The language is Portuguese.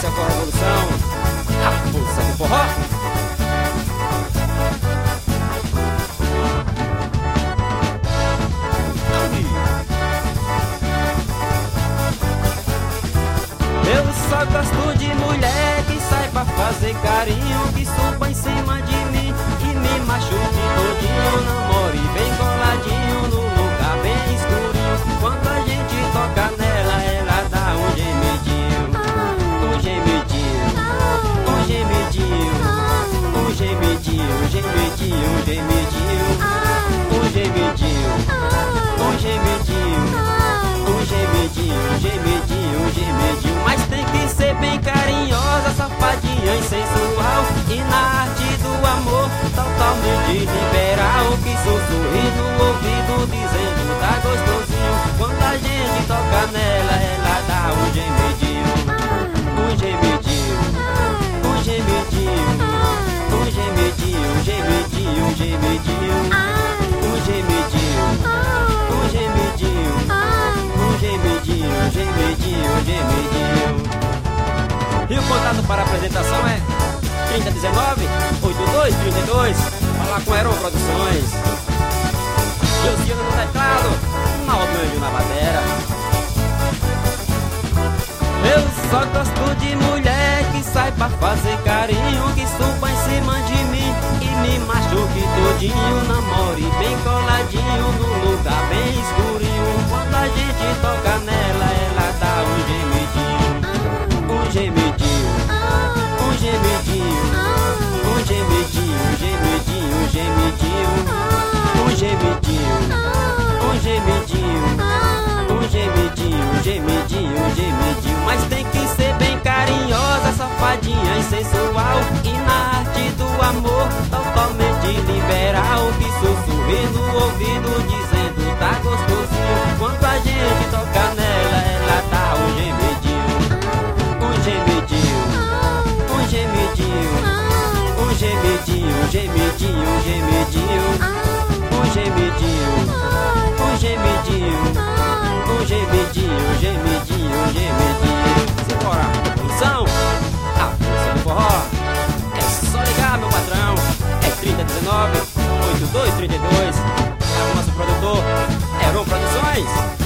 sequência com a revolução, a força do forró. Eu só gosto de mulher que saiba fazer carinho, que suba em cima de mim e me machuque todinho. Namore bem coladinho no lugar bem escurinho. Quando a gente toca nela, ela dá um gemidinho, um gemidinho, um gemidinho, um gemidinho, um gemidinho, um gemidinho, um gemidinho, um gemidinho, um gemidinho, um gemidinho, um gemidinho. Mas tem que ser bem carinhosa, safadinha e sensual, e na arte do amor totalmente liberal, que sussurre no ouvido dizendo tá gostosinho. Quando a gente toca nela, ela dá um gemidinho, um gemidinho, um gemidinho, um gemidinho, um gemidinho, um gemidinho, um gemidinho, um gemidinho, um gemidinho, um gemidinho, um gemidinho. E o contato para apresentação é 3019-8232. Falar com Heron Produções. Josiano no teclado, Naldo na bateria. Eu só gosto de mulher que saiba fazer carinho, que suba em cima de mim e me machuque todinho. Namore bem coladinho no lugar bem escurinho. Quando a gente toca nela, ela dá um gemidinho, um gemidinho, um gemidinho, um gemidinho, um gemidinho, um gemidinho, um gemidinho, um gemidinho, um gemidinho, um gemidinho, um gemidinho. Mas tem que ser bem carinhosa, safadinha e sensual, e na arte do amor totalmente liberal, que sussurre no ouvido dizendo tá gostosinho. Quando a gente toca nela, ela dá um gemidinho, um gemidinho, um gemidinho, um gemidinho, um gemidinho, um gemidinho, um gemidinho, um gemidinho, um gemidinho, um gemidinho, um gemidinho. Simbora, produção, a força do forró. É só ligar, meu patrão. É 3019-8232. É o nosso produtor, Heron Produções.